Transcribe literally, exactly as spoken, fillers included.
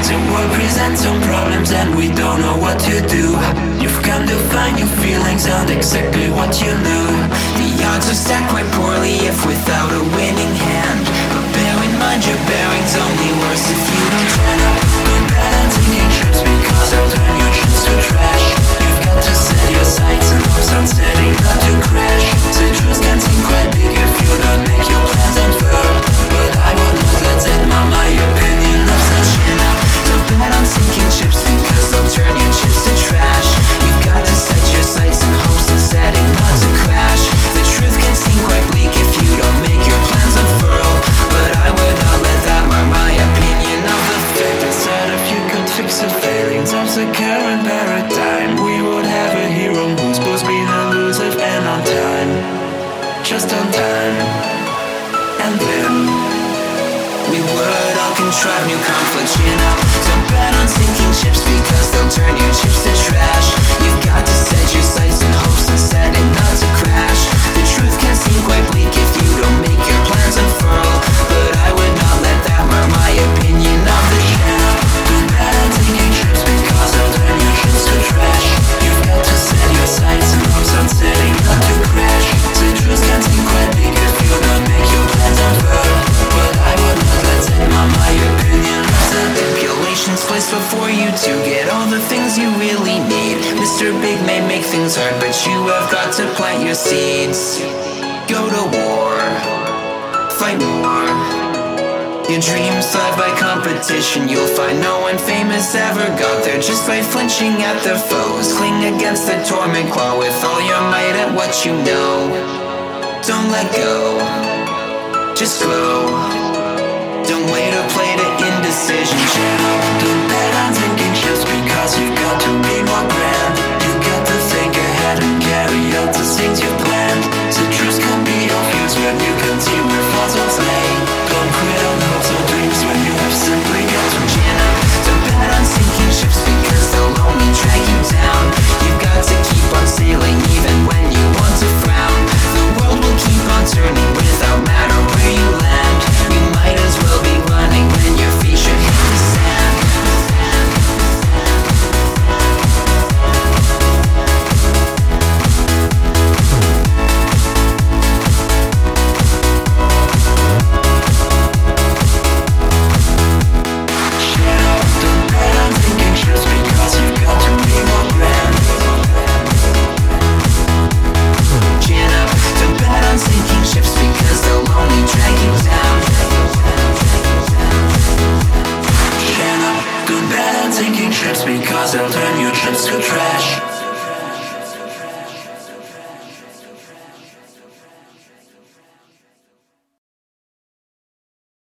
The world presents some problems and we don't know what to do. You've come to find your feelings aren't exactly what you knew. The odds are stacked quite poorly if without a winning hand. But bear in mind your bearing's only worse if you don't turn up. Go bad at taking trips because I'll turn your trips to trash. You've got to set your sights and hopes on setting not to crash. The truth can seem quite big if you don't make your plans unfurl. But I will not let that mar my opinion of such enough. Don't bet on sinking ships because they'll turn your chips to trash. You've got to set your sights and hopes on setting not to crash. The truth can seem quite bleak if you don't make your plans unfurl. But I would not let that mar my opinion of the fate. Instead, if you could fix the failings of the current paradigm, we would have a hero who's both been elusive and on time. Just on time. And then we would all contrive new conflicts, you know. Don't bet on sinking ships because they'll turn your chips to trash. You've got to set your sights and hopes and set it not to crash. The truth can seem quite bleak if you don't make your plans unfurl. But I would not let that mar my opinion of the channel. Don't bet on sinking ships because they'll turn your chips to trash. You've got to set your sights and hopes on setting not to crash. The truth can seem quite bleak if you don't make your plans unfurl. But I would not let that mar my opinion of the manipulations placed before you to get all the things you really need. Mister Big may make things hard, but you have got to plant your seeds. Go to war, fight more. Your dreams thrive by competition. You'll find no one famous ever got there just by flinching at their foes. Cling against the torment, claw with all your might at what you know. Don't let go, just grow. Don't wait to play